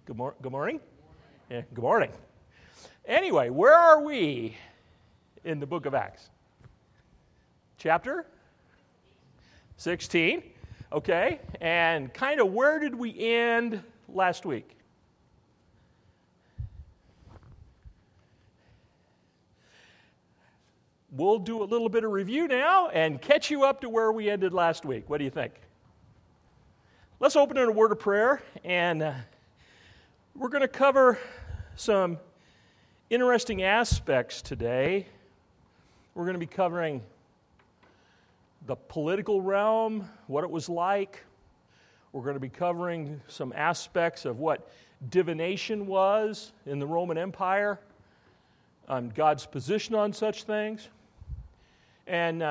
Good morning? Yeah, good morning. Anyway, where are we in the book of Acts? Chapter 16. Okay, and kind of where did we end last week? We'll do a little bit of review now and catch you up to where we ended last week. What do you think? Let's open in a word of prayer, and we're going to cover some interesting aspects today. We're going to be covering the political realm, what it was like. We're going to be covering some aspects of what divination was in the Roman Empire, God's position on such things. And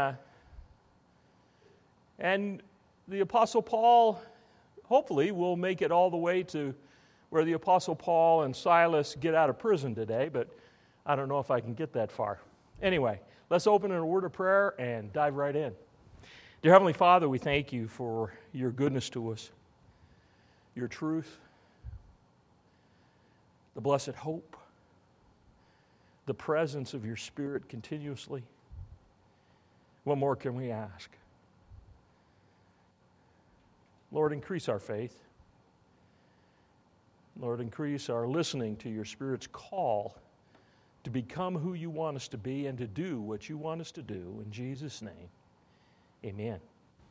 the Apostle Paul, hopefully, will make it all the way to where the Apostle Paul and Silas get out of prison today, but I don't know if I can get that far. Anyway, let's open in a word of prayer and dive right in. Dear Heavenly Father, we thank you for your goodness to us, your truth, the blessed hope, the presence of your Spirit continuously. What more can we ask? Lord, increase our faith. Lord, increase our listening to your Spirit's call to become who you want us to be and to do what you want us to do. In Jesus' name, amen.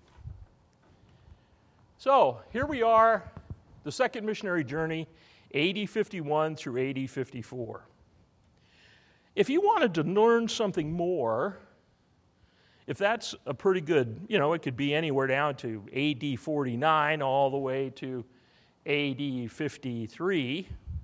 So, here we are, the second missionary journey, AD 51 through AD 54. If you wanted to learn something more, if that's a pretty good, it could be anywhere down to AD 49 all the way to AD 53,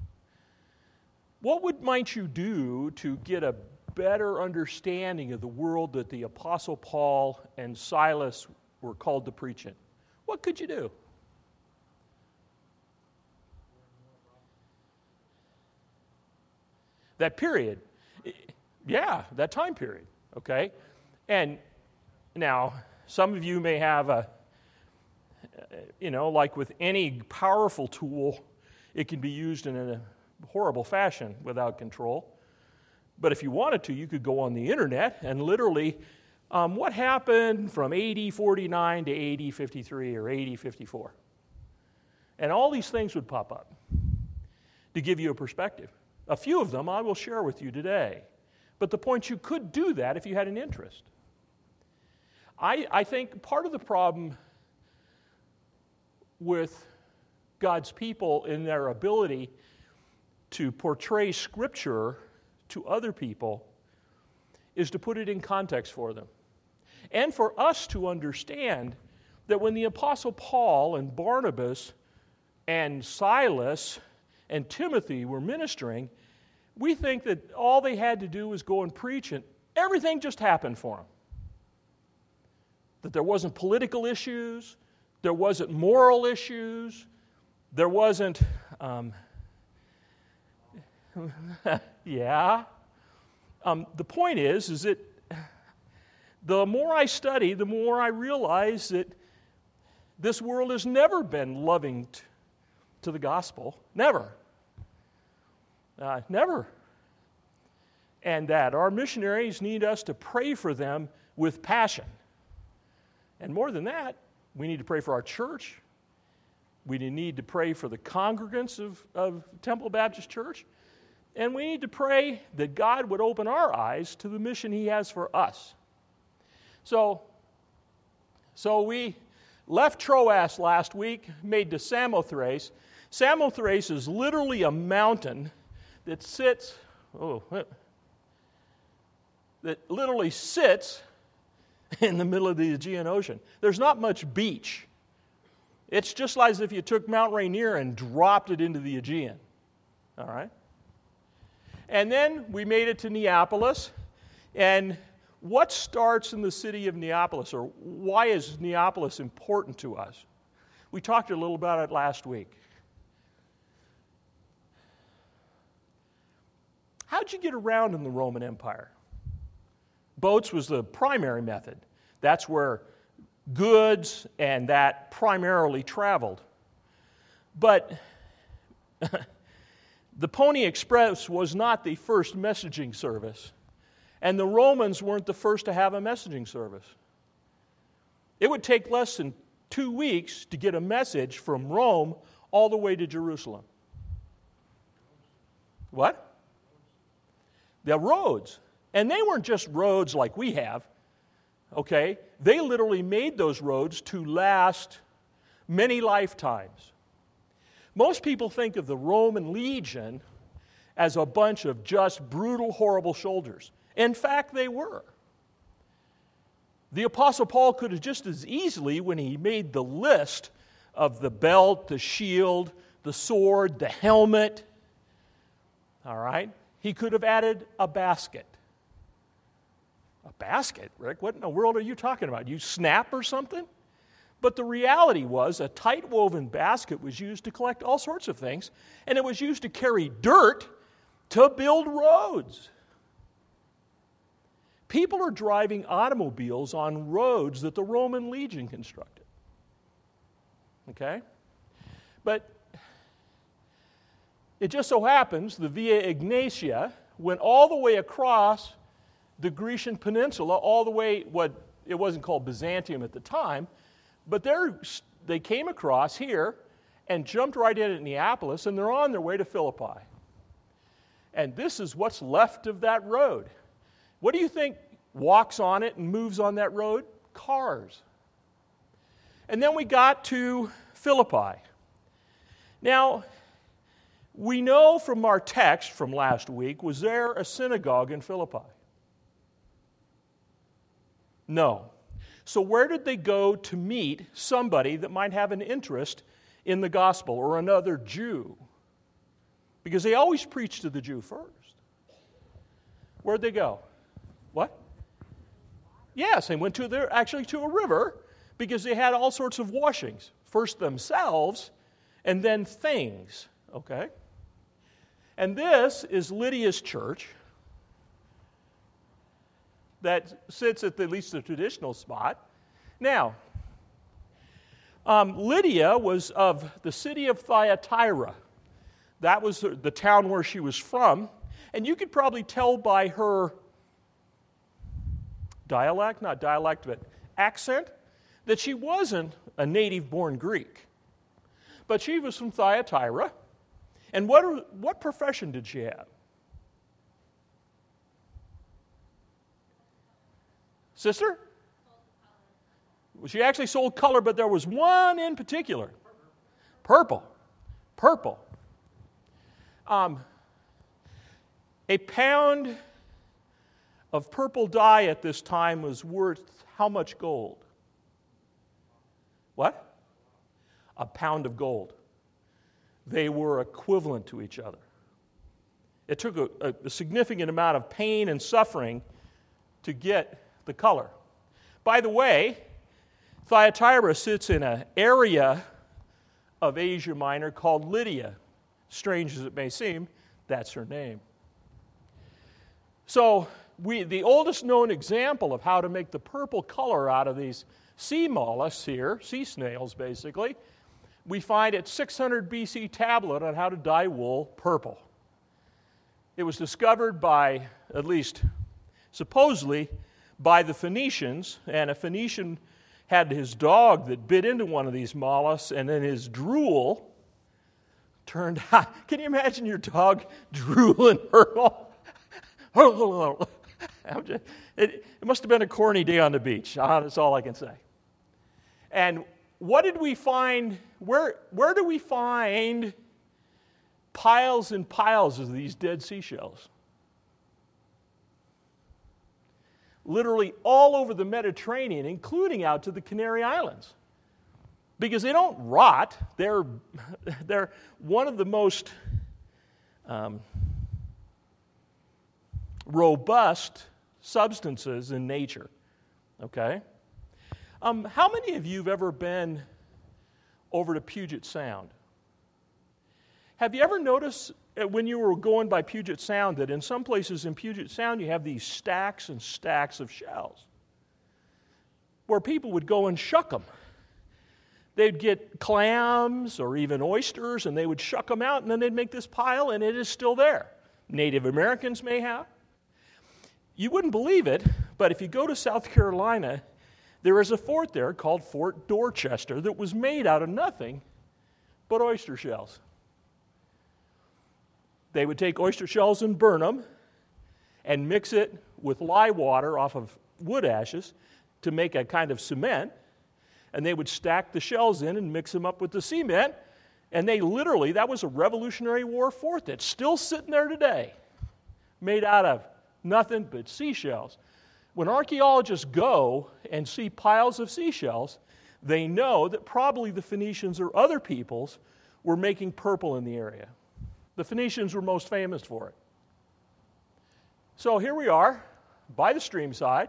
what might you do to get a better understanding of the world that the Apostle Paul and Silas were called to preach in? What could you do? That period. Yeah, that time period, okay? And now, some of you may have like with any powerful tool, it can be used in a horrible fashion without control. But if you wanted to, you could go on the internet and literally, what happened from AD 49 to AD 53 or AD 54? And all these things would pop up to give you a perspective. A few of them I will share with you today. But the point, you could do that if you had an interest. I think part of the problem with God's people in their ability to portray Scripture to other people is to put it in context for them. And for us to understand that when the Apostle Paul and Barnabas and Silas and Timothy were ministering, we think that all they had to do was go and preach and everything just happened for them. That there wasn't political issues, there wasn't moral issues, there wasn't, yeah. The point is that the more I study, the more I realize that this world has never been loving to the gospel. Never. Never. And that our missionaries need us to pray for them with passion. And more than that, we need to pray for our church. We need to pray for the congregants of Temple Baptist Church. And we need to pray that God would open our eyes to the mission He has for us. So we left Troas last week, made to Samothrace. Samothrace is literally a mountain that literally sits in the middle of the Aegean Ocean. There's not much beach. It's just like as if you took Mount Rainier and dropped it into the Aegean. All right? And then we made it to Neapolis. And what starts in the city of Neapolis, or why is Neapolis important to us? We talked a little about it last week. How'd you get around in the Roman Empire? Boats was the primary method. That's where goods and that primarily traveled. But The Pony Express was not the first messaging service, and the Romans weren't the first to have a messaging service. It would take less than 2 weeks to get a message from Rome all the way to Jerusalem. What? The roads. And they weren't just roads like we have, okay? They literally made those roads to last many lifetimes. Most people think of the Roman legion as a bunch of just brutal, horrible soldiers. In fact, they were. The Apostle Paul could have just as easily, when he made the list of the belt, the shield, the sword, the helmet, all right, he could have added a basket. A basket, Rick? What in the world are you talking about? You snap or something? But the reality was a tight woven basket was used to collect all sorts of things, and it was used to carry dirt to build roads. People are driving automobiles on roads that the Roman legion constructed. Okay? But it just so happens the Via Egnatia went all the way across the Grecian peninsula, all the way, it wasn't called Byzantium at the time, but they came across here and jumped right in at Neapolis, and they're on their way to Philippi. And this is what's left of that road. What do you think walks on it and moves on that road? Cars. And then we got to Philippi. Now, we know from our text from last week, was there a synagogue in Philippi? No. So where did they go to meet somebody that might have an interest in the gospel or another Jew? Because they always preach to the Jew first. Where'd they go? What? Yes, they went to a river because they had all sorts of washings. First themselves and then things. Okay? And this is Lydia's church that sits at least the traditional spot. Now, Lydia was of the city of Thyatira. That was the town where she was from. And you could probably tell by her accent, that she wasn't a native-born Greek. But she was from Thyatira. And what profession did she have? Sister? Well, she actually sold color, but there was one in particular. Purple. A pound of purple dye at this time was worth how much gold? What? A pound of gold. They were equivalent to each other. It took a significant amount of pain and suffering to get the color. By the way, Thyatira sits in an area of Asia Minor called Lydia. Strange as it may seem, that's her name. So, the oldest known example of how to make the purple color out of these sea mollusks here, sea snails basically, we find at 600 BC tablet on how to dye wool purple. It was discovered by, at least supposedly, by the Phoenicians, and a Phoenician had his dog that bit into one of these mollusks, and then his drool turned out. Can you imagine your dog drooling purple? It must have been a corny day on the beach. That's all I can say. And what did we find? Where do we find piles and piles of these dead seashells? Literally all over the Mediterranean, including out to the Canary Islands. Because they don't rot. They're one of the most robust substances in nature. Okay? How many of you have ever been over to Puget Sound? Have you ever noticed when you were going by Puget Sound that in some places in Puget Sound you have these stacks and stacks of shells where people would go and shuck them They'd get clams or even oysters, and they would shuck them out, and then they'd make this pile, and it is still there. Native Americans may have. You wouldn't believe it, but if you go to South Carolina, there is a fort there called Fort Dorchester that was made out of nothing but oyster shells. They would take oyster shells and burn them and mix it with lye water off of wood ashes to make a kind of cement, and they would stack the shells in and mix them up with the cement, and they literally, that was a Revolutionary War fort that's still sitting there today, made out of nothing but seashells. When archaeologists go and see piles of seashells, they know that probably the Phoenicians or other peoples were making purple in the area. The Phoenicians were most famous for it. So here we are, by the stream side.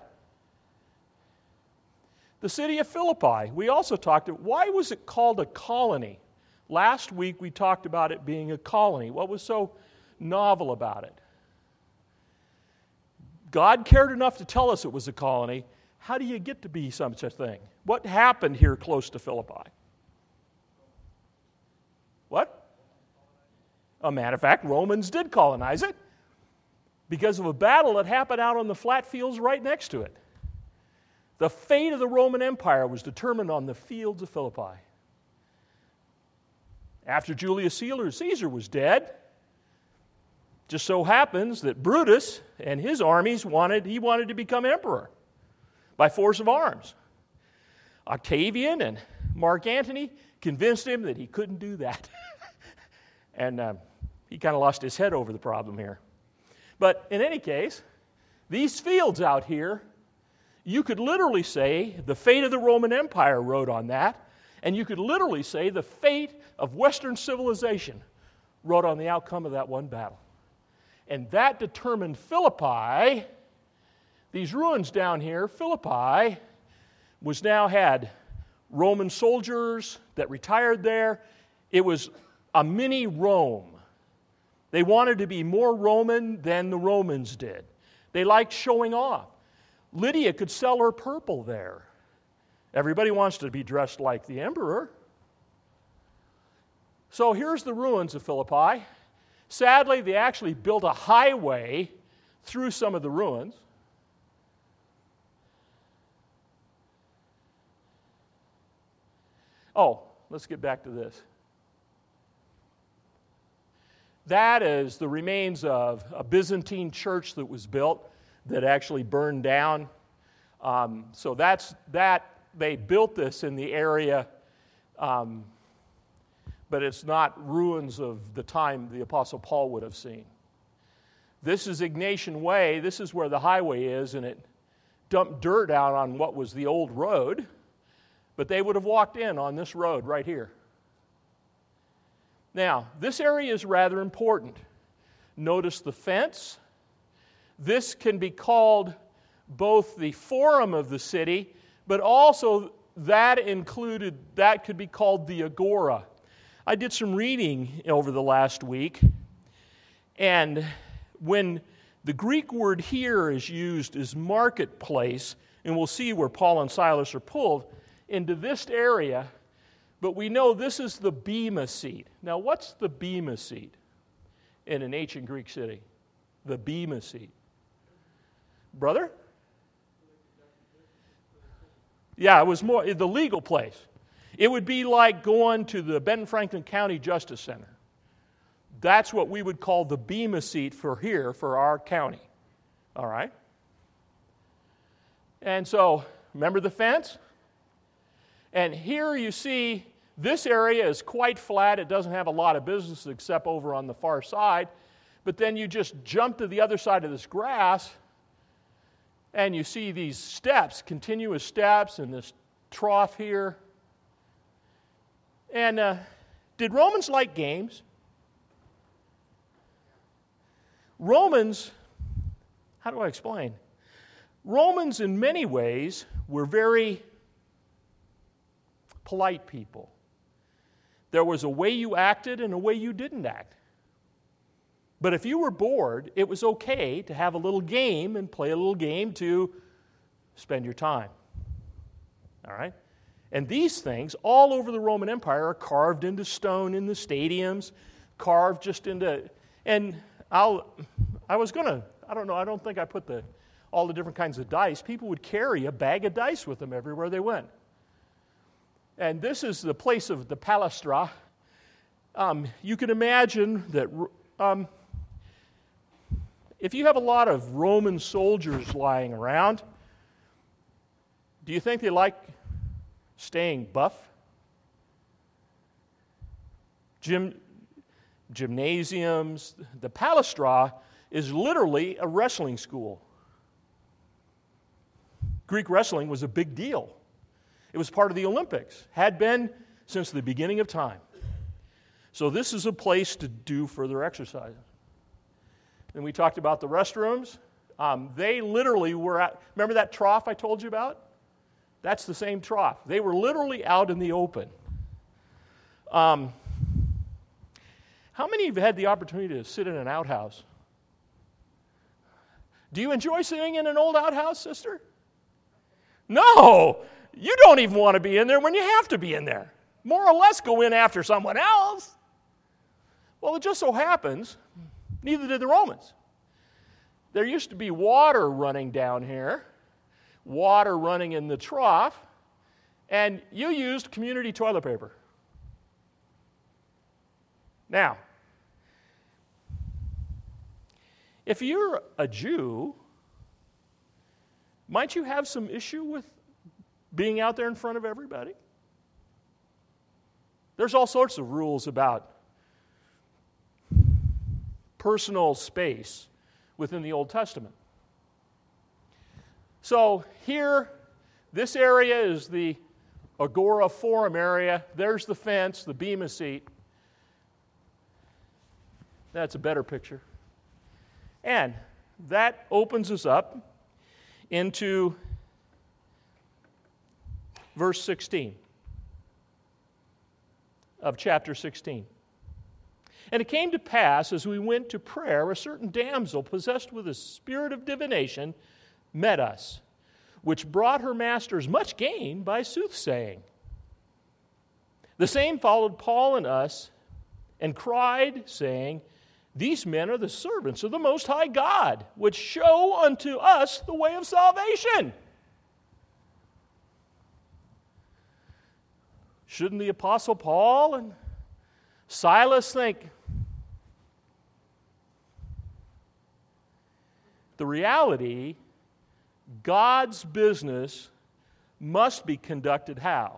The city of Philippi, we also talked about, why was it called a colony? Last week we talked about it being a colony. What was so novel about it? God cared enough to tell us it was a colony. How do you get to be such a thing? What happened here close to Philippi? What? A matter of fact, Romans did colonize it because of a battle that happened out on the flat fields right next to it. The fate of the Roman Empire was determined on the fields of Philippi. After Julius Caesar was dead, just so happens that Brutus and his armies wanted to become emperor by force of arms. Octavian and Mark Antony convinced him that he couldn't do that. And he kind of lost his head over the problem here. But in any case, these fields out here, you could literally say the fate of the Roman Empire rode on that, and you could literally say the fate of Western civilization rode on the outcome of that one battle. And that determined Philippi, these ruins down here, Philippi was now had Roman soldiers that retired there. It was a mini Rome. They wanted to be more Roman than the Romans did. They liked showing off. Lydia could sell her purple there. Everybody wants to be dressed like the emperor. So here's the ruins of Philippi. Sadly, they actually built a highway through some of the ruins. Oh, let's get back to this. That is the remains of a Byzantine church that was built that actually burned down. So that's that. They built this in the area, but it's not ruins of the time the Apostle Paul would have seen. This is Ignatian Way. This is where the highway is, and it dumped dirt out on what was the old road, but they would have walked in on this road right here. Now, this area is rather important. Notice the fence. This can be called both the forum of the city, but also that could be called the agora. I did some reading over the last week, and when the Greek word here is used as marketplace, and we'll see where Paul and Silas are pulled into this area, but we know this is the bema seat. Now, what's the bema seat in an ancient Greek city? The bema seat. Brother? Yeah, it was more the legal place. It would be like going to the Benton Franklin County Justice Center. That's what we would call the bema seat for here, for our county. All right? And so, remember the fence? And here you see this area is quite flat. It doesn't have a lot of business except over on the far side. But then you just jump to the other side of this grass, and you see these steps, continuous steps, and this trough here. And did Romans like games? Romans, how do I explain? Romans in many ways were very polite people. There was a way you acted and a way you didn't act. But if you were bored, it was okay to have a little game and play a little game to spend your time. All right? And these things, all over the Roman Empire, are carved into stone in the stadiums, carved just into, and I don't think I put all the different kinds of dice. People would carry a bag of dice with them everywhere they went. And this is the place of the palastra. You can imagine that if you have a lot of Roman soldiers lying around, do you think they like staying buff? Gymnasiums. The palastra is literally a wrestling school. Greek wrestling was a big deal. It was part of the Olympics, had been since the beginning of time. So this is a place to do further exercise. And we talked about the restrooms. They literally were at, remember that trough I told you about? That's the same trough. They were literally out in the open. How many of you had the opportunity to sit in an outhouse? Do you enjoy sitting in an old outhouse, sister? No! You don't even want to be in there when you have to be in there. More or less go in after someone else. Well, it just so happens, neither did the Romans. There used to be water running down here, water running in the trough, and you used community toilet paper. Now, if you're a Jew, might you have some issue with being out there in front of everybody? There's all sorts of rules about personal space within the Old Testament. So here, this area is the Agora Forum area. There's the fence, the bema seat. That's a better picture. And that opens us up into verse 16 of chapter 16. And it came to pass, as we went to prayer, a certain damsel possessed with a spirit of divination met us, which brought her masters much gain by soothsaying. The same followed Paul and us, and cried, saying, These men are the servants of the Most High God, which show unto us the way of salvation. Shouldn't the Apostle Paul and Silas think, the reality, God's business must be conducted how?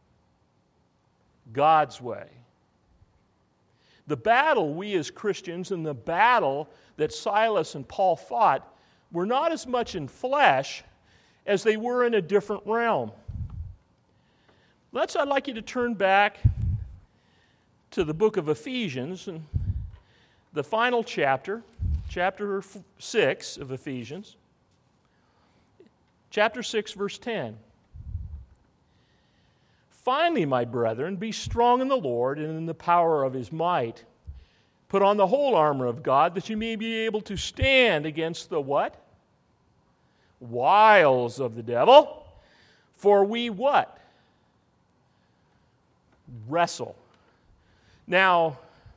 God's way. The battle we as Christians and the battle that Silas and Paul fought were not as much in flesh as they were in a different realm. I'd like you to turn back to the book of Ephesians and the final chapter 6 of Ephesians. Chapter 6, verse 10. Finally, my brethren, be strong in the Lord and in the power of His might. Put on the whole armor of God, that you may be able to stand against the what? Wiles of the devil. For we what? Wrestle. Now,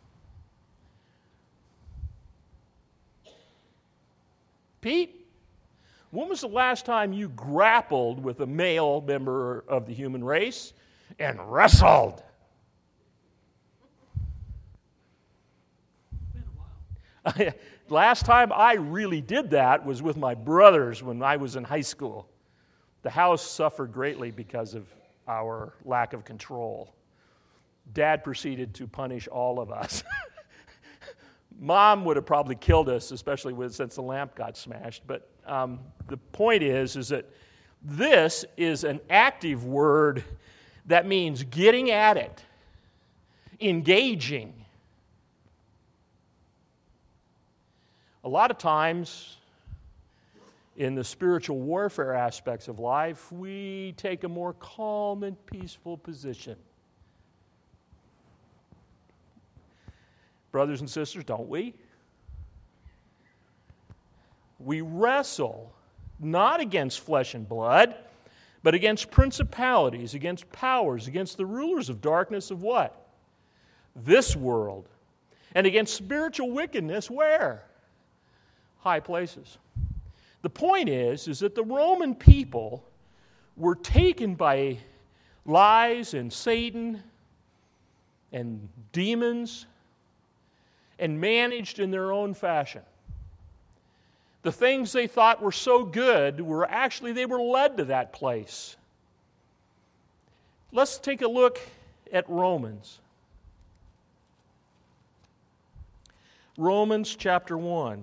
Pete, when was the last time you grappled with a male member of the human race and wrestled? Been a while. Last time I really did that was with my brothers when I was in high school. The house suffered greatly because of our lack of control. Dad proceeded to punish all of us. Mom would have probably killed us, especially since the lamp got smashed. But the point is that this is an active word that means getting at it, engaging. A lot of times in the spiritual warfare aspects of life, we take a more calm and peaceful position. Brothers and sisters, don't we? We wrestle not against flesh and blood, but against principalities, against powers, against the rulers of darkness of what? This world. And against spiritual wickedness where? High places. The point is that the Roman people were taken by lies and Satan and demons and managed in their own fashion. The things they thought were so good were actually, they were led to that place. Let's take a look at Romans. Romans chapter 1.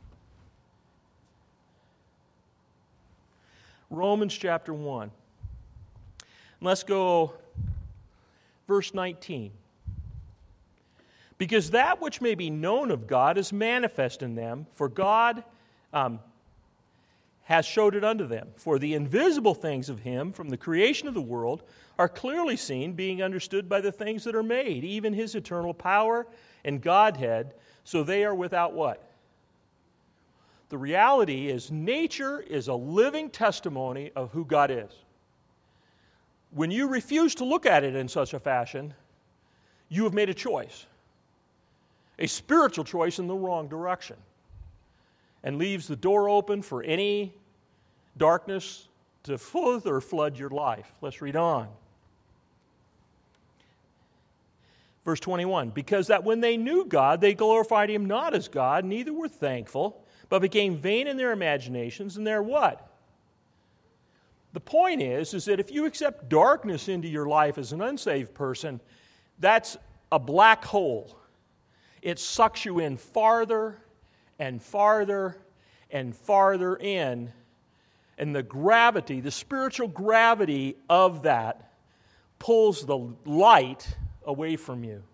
Romans chapter 1. Let's go verse 19. Because that which may be known of God is manifest in them, for God has showed it unto them. For the invisible things of Him from the creation of the world are clearly seen, being understood by the things that are made, even His eternal power and Godhead, so they are without what? The reality is nature is a living testimony of who God is. When you refuse to look at it in such a fashion, you have made a choice. A spiritual choice in the wrong direction. And leaves the door open for any darkness to further flood your life. Let's read on. Verse 21, because that when they knew God, they glorified Him not as God, neither were thankful, but became vain in their imaginations, and they're what? The point is that if you accept darkness into your life as an unsaved person, that's a black hole. It sucks you in farther and farther and farther in, and the gravity, the spiritual gravity of that pulls the light away from you.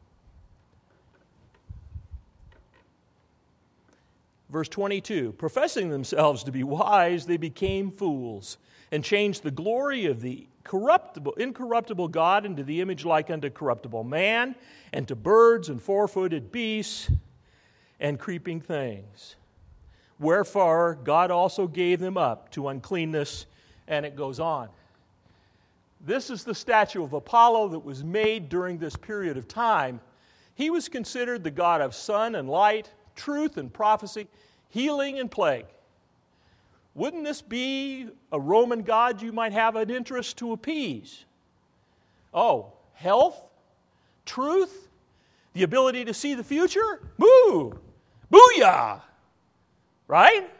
Verse 22, professing themselves to be wise, they became fools, and changed the glory of the incorruptible God into the image like unto corruptible man, and to birds and four-footed beasts and creeping things. Wherefore God also gave them up to uncleanness, and it goes on. This is the statue of Apollo that was made during this period of time. He was considered the god of sun and light, truth and prophecy, healing and plague. Wouldn't this be a Roman god you might have an interest to appease? Oh, health, truth, the ability to see the future? Moo! Booyah! Right?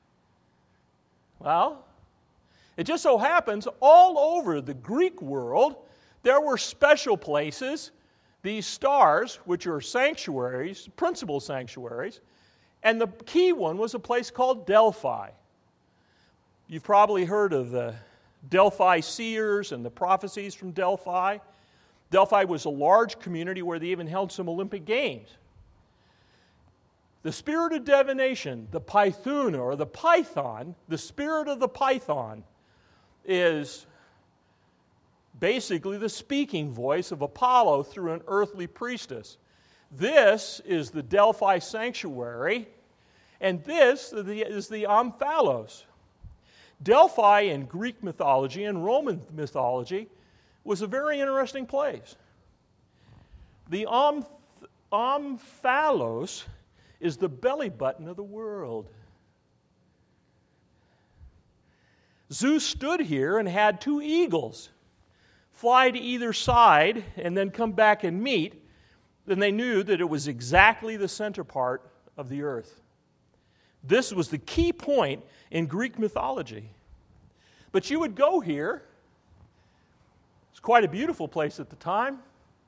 Well, it just so happens all over the Greek world, there were special places, these stars, which are sanctuaries, principal sanctuaries, and the key one was a place called Delphi. You've probably heard of the Delphi seers and the prophecies from Delphi. Delphi was a large community where they even held some Olympic Games. The spirit of divination, the Python or the Python, the spirit of the Python is basically the speaking voice of Apollo through an earthly priestess. This is the Delphi sanctuary, and this is the Omphalos. Delphi in Greek mythology and Roman mythology was a very interesting place. The Omphalos is the belly button of the world. Zeus stood here and had two eagles fly to either side and then come back and meet. Then they knew that it was exactly the center part of the earth. This was the key point in Greek mythology. But you would go here. It's quite a beautiful place at the time.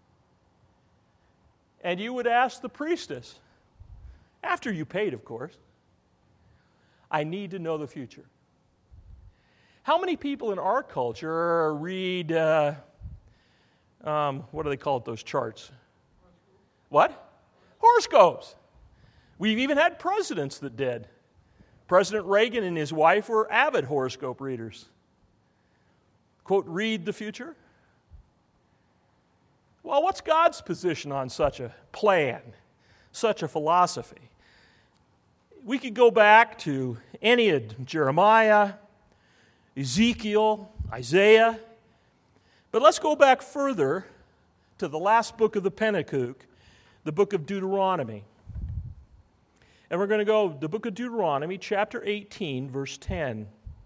And you would ask the priestess, after you paid, of course, I need to know the future. How many people in our culture read, what do they call it, those charts? What? Horoscopes. We've even had presidents that did. President Reagan and his wife were avid horoscope readers. Quote, read the future. Well, what's God's position on such a plan, such a philosophy? We could go back to Jeremiah, Ezekiel, Isaiah. But let's go back further to the last book of the Pentateuch, the book of Deuteronomy. And we're going to go the book of Deuteronomy, chapter 18, verse 10.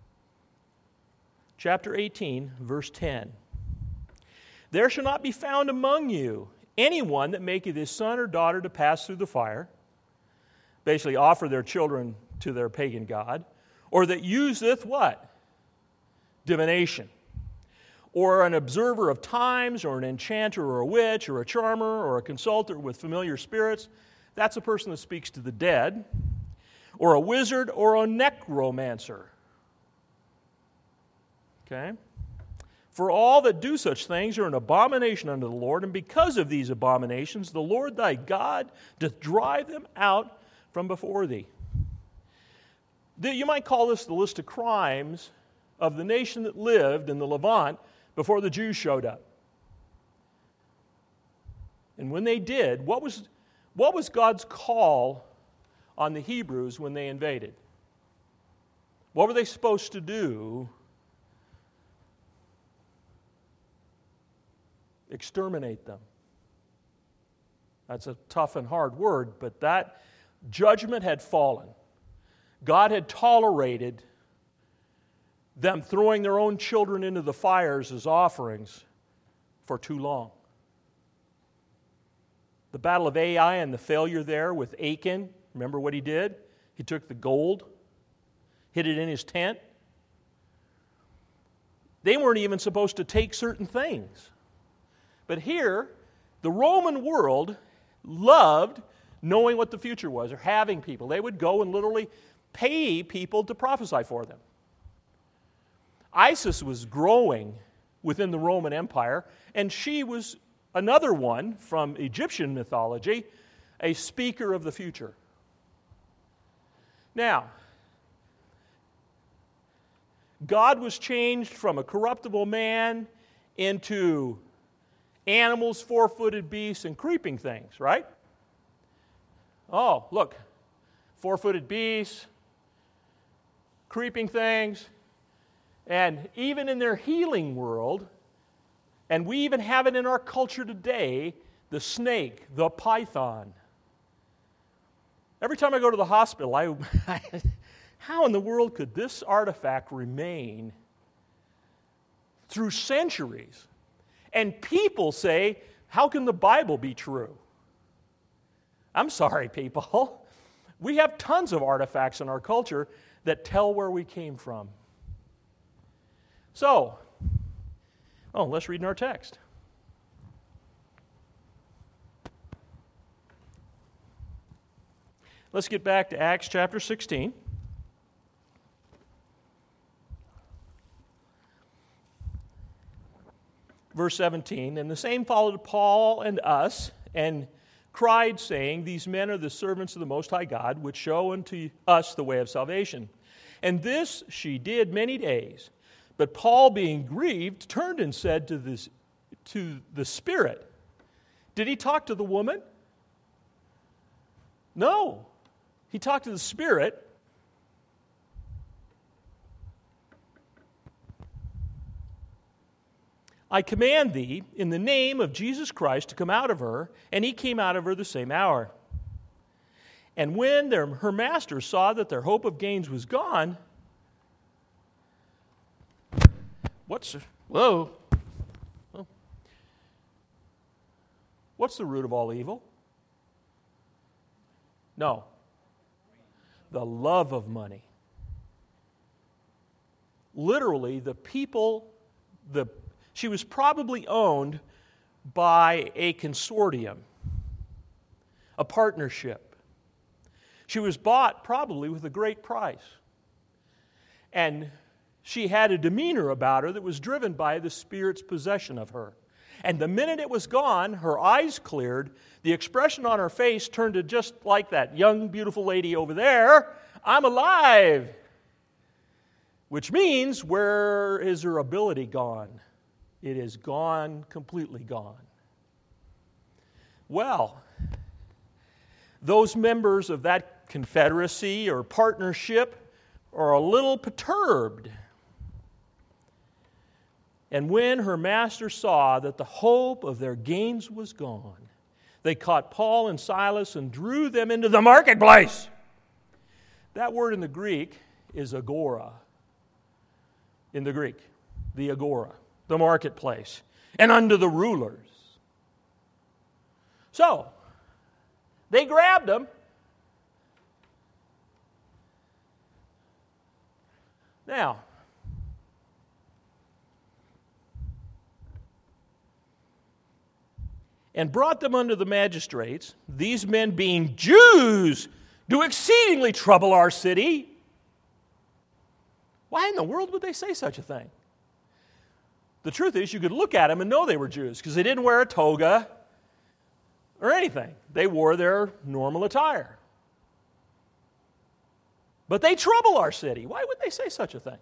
Chapter 18, verse 10. There shall not be found among you anyone that maketh his son or daughter to pass through the fire, basically offer their children to their pagan god, or that useth what? Divination. Or an observer of times, or an enchanter, or a witch, or a charmer, or a consulter with familiar spirits. That's a person that speaks to the dead. Or a wizard, or a necromancer. Okay? For all that do such things are an abomination unto the Lord, and because of these abominations, the Lord thy God doth drive them out from before thee. You might call this the list of crimes of the nation that lived in the Levant before the Jews showed up. And when they did, what was God's call on the Hebrews when they invaded? What were they supposed to do? Exterminate them. That's a tough and hard word, but that judgment had fallen. God had tolerated them throwing their own children into the fires as offerings for too long. The battle of Ai and the failure there with Achan, remember what he did? He took the gold, hid it in his tent. They weren't even supposed to take certain things. But here, the Roman world loved knowing what the future was, or having people. They would go and literally pay people to prophesy for them. Isis was growing within the Roman Empire, and she was another one from Egyptian mythology, a speaker of the future. Now, God was changed from a corruptible man into animals, four-footed beasts, and creeping things, right? Oh, look, four-footed beasts, creeping things, and even in their healing world, and we even have it in our culture today, the snake, the python. Every time I go to the hospital, how in the world could this artifact remain through centuries? And people say, how can the Bible be true? I'm sorry, people. We have tons of artifacts in our culture that tell where we came from. So, let's read in our text. Let's get back to Acts chapter 16. Verse 17, and the same followed Paul and us, and cried, saying, these men are the servants of the Most High God, which show unto us the way of salvation. And this she did many days. But Paul, being grieved, turned and said to the Spirit. Did he talk to the woman? No. He talked to the Spirit. I command thee, in the name of Jesus Christ, to come out of her. And he came out of her the same hour. And when her masters saw that their hope of gains was gone, What's the root of all evil? No. The love of money. Literally, she was probably owned by a consortium, a partnership. She was bought probably with a great price. And she had a demeanor about her that was driven by the Spirit's possession of her. And the minute it was gone, her eyes cleared, the expression on her face turned to just like that young, beautiful lady over there, I'm alive. Which means, where is her ability gone? It is gone, completely gone. Well, those members of that confederacy or partnership are a little perturbed. And when her masters saw that the hope of their gains was gone, they caught Paul and Silas and drew them into the marketplace. That word in the Greek is agora. In the Greek, the agora, the marketplace, and under the rulers. So, they grabbed them. Now, and brought them unto the magistrates. These men, being Jews, do exceedingly trouble our city. Why in the world would they say such a thing? The truth is, you could look at them and know they were Jews because they didn't wear a toga or anything. They wore their normal attire. But they trouble our city. Why would they say such a thing?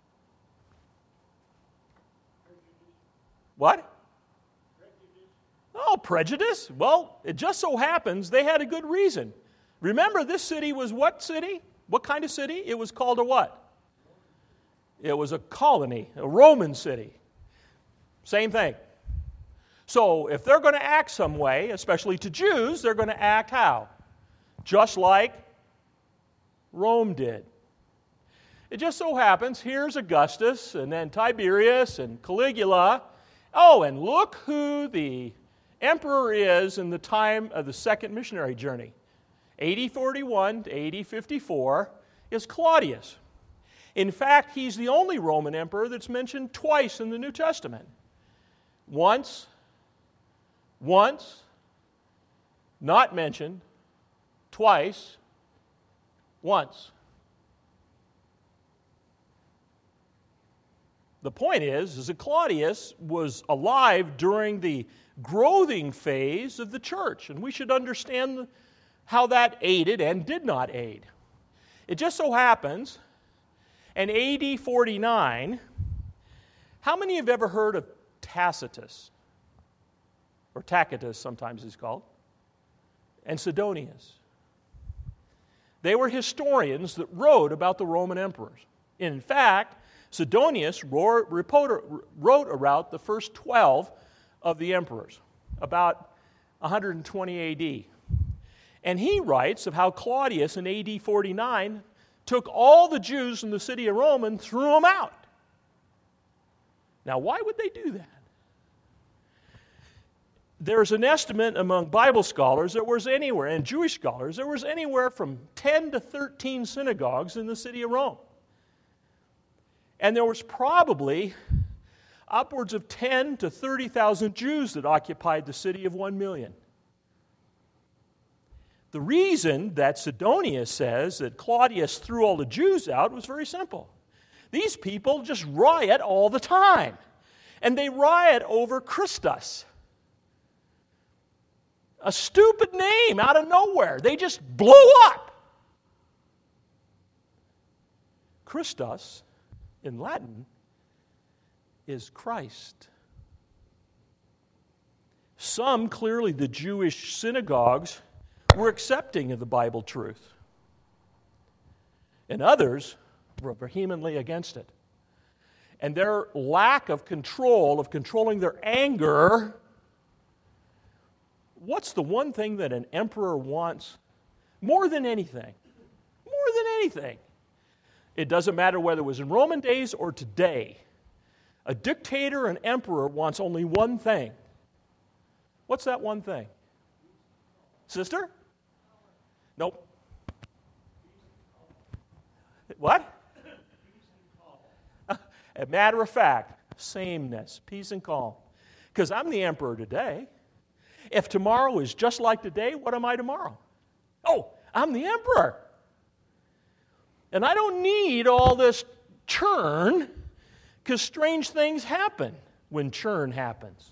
What? Oh, prejudice? Well, it just so happens they had a good reason. Remember, this city was what city? What kind of city? It was called a what? It was a colony, a Roman city. Same thing. So if they're going to act some way, especially to Jews, they're going to act how? Just like Rome did. It just so happens, here's Augustus, and then Tiberius, and Caligula. Oh, and look who the emperor is in the time of the second missionary journey. AD 41 to AD 54 is Claudius. In fact, he's the only Roman emperor that's mentioned twice in the New Testament. Once, not mentioned, twice, once. The point is that Claudius was alive during the growing phase of the church, and we should understand how that aided and did not aid. It just so happens, in AD 49, how many have ever heard of Tacitus? Or Tacitus, sometimes he's called. And Sidonius. They were historians that wrote about the Roman emperors. In fact, Sidonius wrote about the first 12 of the emperors, about 120 AD. And he writes of how Claudius in AD 49 took all the Jews in the city of Rome and threw them out. Now, why would they do that? There's an estimate among Bible scholars that was anywhere, and Jewish scholars, there was anywhere from 10 to 13 synagogues in the city of Rome. And there was probably upwards of 10 to 30,000 Jews that occupied the city of 1 million. The reason that Sidonius says that Claudius threw all the Jews out was very simple. These people just riot all the time. And they riot over Christus. A stupid name out of nowhere. They just blow up. Christus, in Latin, is Christ. Some, clearly the Jewish synagogues, were accepting of the Bible truth. And others were vehemently against it. And their lack of control, of controlling their anger. What's the one thing that an emperor wants more than anything? More than anything. It doesn't matter whether it was in Roman days or today. A dictator, an emperor, wants only one thing. What's that one thing? Sister? Nope. What? A matter of fact, sameness, peace and calm. Because I'm the emperor today. If tomorrow is just like today, what am I tomorrow? Oh, I'm the emperor. And I don't need all this churn, because strange things happen when churn happens.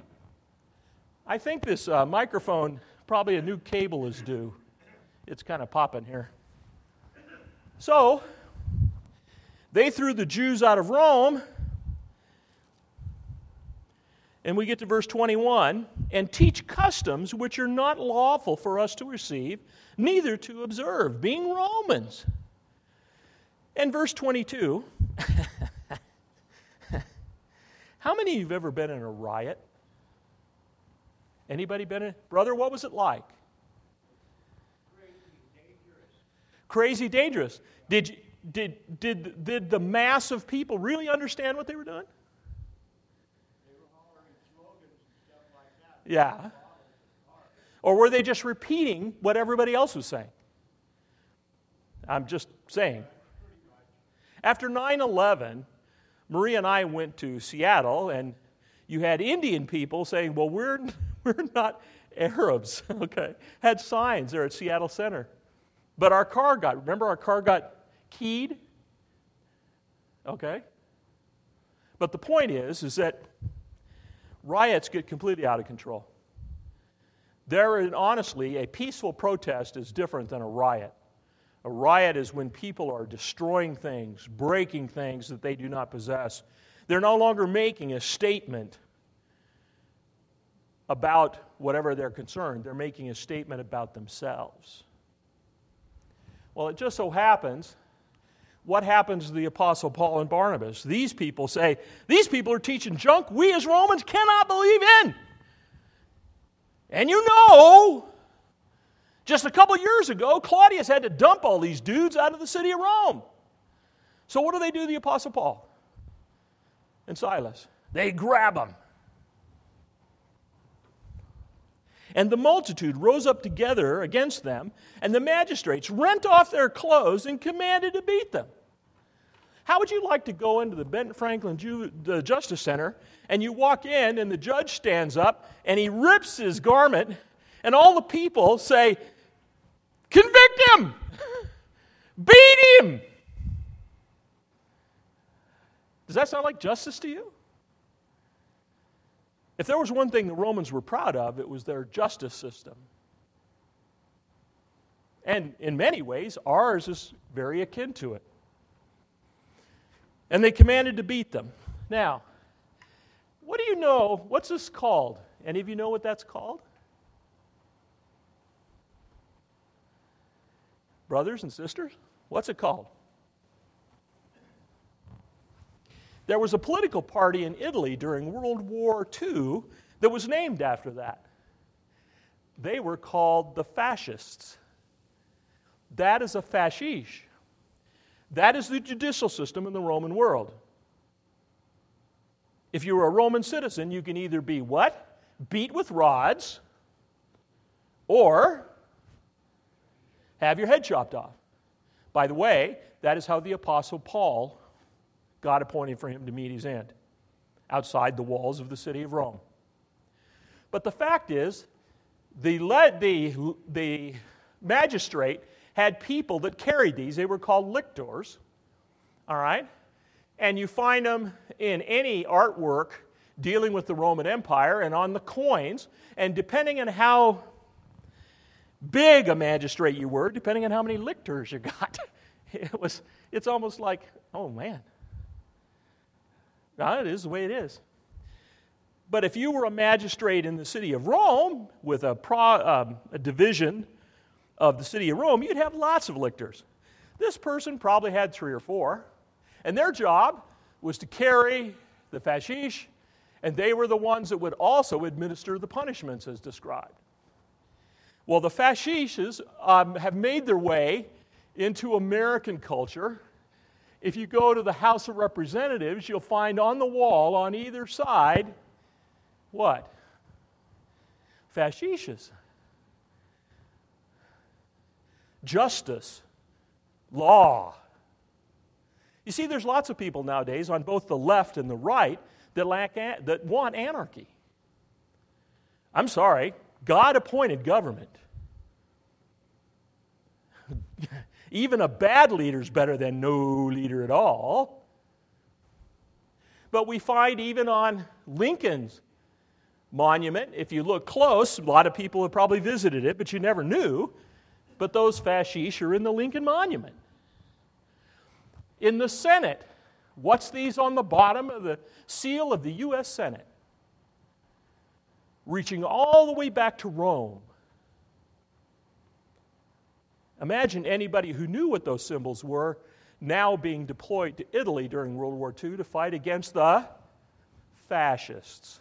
I think this microphone, probably a new cable is due. It's kind of popping here. So, they threw the Jews out of Rome, and we get to verse 21, and teach customs which are not lawful for us to receive, neither to observe, being Romans. And verse 22, How many of you have ever been in a riot? Anybody been in? Brother, what was it like? Crazy dangerous. Did the mass of people really understand what they were doing? They were hollering slogans and stuff like that. Yeah. Or were they just repeating what everybody else was saying? I'm just saying. After 9/11, Marie and I went to Seattle, and you had Indian people saying, well, we're not Arabs, okay? Had signs there at Seattle Center. But our car got keyed? Okay? But the point is that riots get completely out of control. Honestly, a peaceful protest is different than a riot. A riot is when people are destroying things, breaking things that they do not possess. They're no longer making a statement about whatever they're concerned. They're making a statement about themselves. Well, it just so happens, what happens to the Apostle Paul and Barnabas? These people say, these people are teaching junk we as Romans cannot believe in. And you know, just a couple years ago, Claudius had to dump all these dudes out of the city of Rome. So what do they do to the Apostle Paul and Silas? They grab them. And the multitude rose up together against them, and the magistrates rent off their clothes and commanded to beat them. How would you like to go into the Benton Franklin Justice Center, and you walk in, and the judge stands up, and he rips his garment, and all the people say, convict him! Beat him! Does that sound like justice to you? If there was one thing the Romans were proud of, it was their justice system. And in many ways, ours is very akin to it. And they commanded to beat them. Now, what do you know? What's this called? Any of you know what that's called? Brothers and sisters, what's it called? There was a political party in Italy during World War II that was named after that. They were called the Fascists. That is a fascische. That is the judicial system in the Roman world. If you were a Roman citizen, you can either be what? Beat with rods, or have your head chopped off. By the way, that is how the Apostle Paul God appointed for him to meet his end, outside the walls of the city of Rome. But the fact is, the magistrate had people that carried these. They were called lictors, all right? And you find them in any artwork dealing with the Roman Empire and on the coins. And depending on how big a magistrate you were, depending on how many lictors you got, it's almost like, oh man. Now, it is the way it is. But if you were a magistrate in the city of Rome with a division of the city of Rome, you'd have lots of lictors. This person probably had 3 or 4, and their job was to carry the fascische, and they were the ones that would also administer the punishments as described. Well, the fascisches have made their way into American culture. If you go to the House of Representatives, you'll find on the wall on either side, what? Fascisches. Justice. Law. You see, there's lots of people nowadays on both the left and the right that want anarchy. I'm sorry, God appointed government. Even a bad leader is better than no leader at all. But we find even on Lincoln's monument, if you look close, a lot of people have probably visited it, but you never knew, but those fascistes are in the Lincoln Monument. In the Senate, what's these on the bottom of the seal of the U.S. Senate? Reaching all the way back to Rome. Imagine anybody who knew what those symbols were now being deployed to Italy during World War II to fight against the fascists.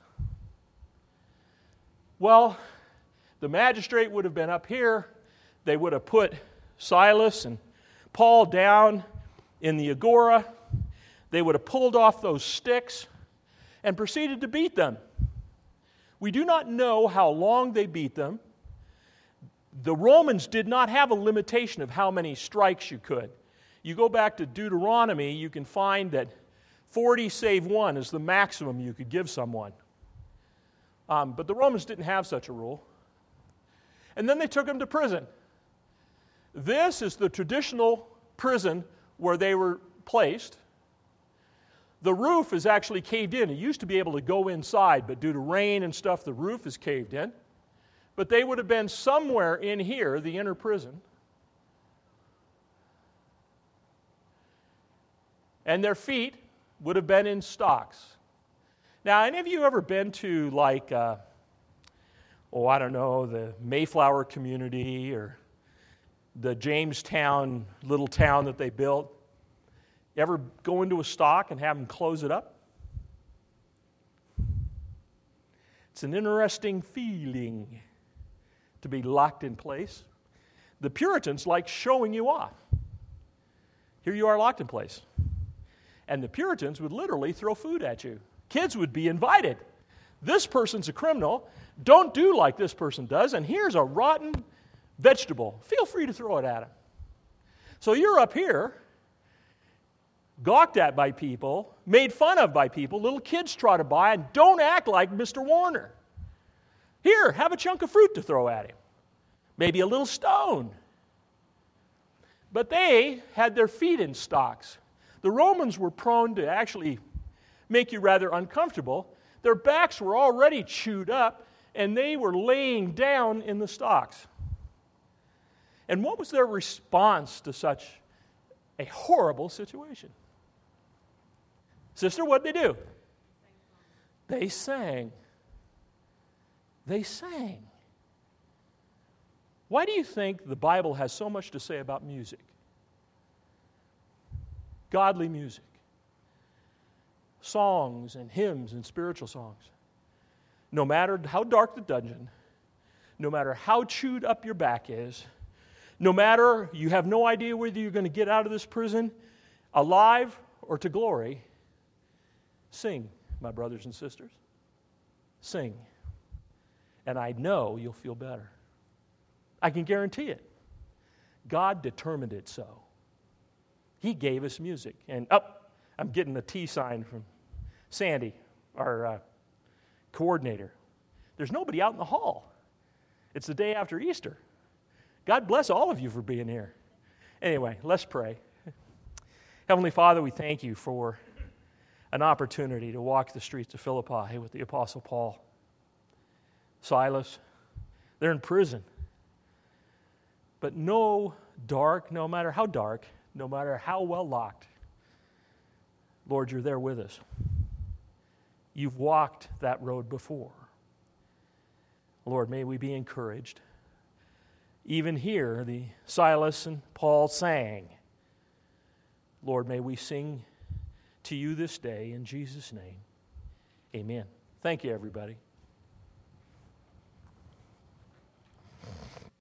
Well, the magistrate would have been up here. They would have put Silas and Paul down in the agora. They would have pulled off those sticks and proceeded to beat them. We do not know how long they beat them. The Romans did not have a limitation of how many strikes you could. You go back to Deuteronomy, you can find that 40 save 1 is the maximum you could give someone. But the Romans didn't have such a rule. And then they took him to prison. This is the traditional prison where they were placed. The roof is actually caved in. It used to be able to go inside, but due to rain and stuff, the roof is caved in. But they would have been somewhere in here, the inner prison. And their feet would have been in stocks. Now, any of you ever been to the Mayflower community or the Jamestown little town that they built? You ever go into a stock and have them close it up? It's an interesting feeling to be locked in place. The Puritans like showing you off. Here you are locked in place. And the Puritans would literally throw food at you. Kids would be invited. This person's a criminal. Don't do like this person does. And here's a rotten vegetable. Feel free to throw it at him. So you're up here, gawked at by people, made fun of by people. Little kids trotted by and don't act like Mr. Warner. Here, have a chunk of fruit to throw at him. Maybe a little stone. But they had their feet in stocks. The Romans were prone to actually make you rather uncomfortable. Their backs were already chewed up, and they were laying down in the stocks. And what was their response to such a horrible situation? Sister, what did they do? They sang. They sang. Why do you think the Bible has so much to say about music? Godly music. Songs and hymns and spiritual songs. No matter how dark the dungeon, no matter how chewed up your back is, no matter you have no idea whether you're going to get out of this prison alive or to glory, sing, my brothers and sisters. Sing. And I know you'll feel better. I can guarantee it. God determined it so. He gave us music. And I'm getting a T sign from Sandy, our coordinator. There's nobody out in the hall. It's the day after Easter. God bless all of you for being here. Anyway, let's pray. Heavenly Father, we thank you for an opportunity to walk the streets of Philippi with the Apostle Paul. Silas, they're in prison. But no matter how well locked, Lord, you're there with us. You've walked that road before. Lord, may we be encouraged. Even here, the Silas and Paul sang. Lord, may we sing to you this day in Jesus' name. Amen. Thank you, everybody.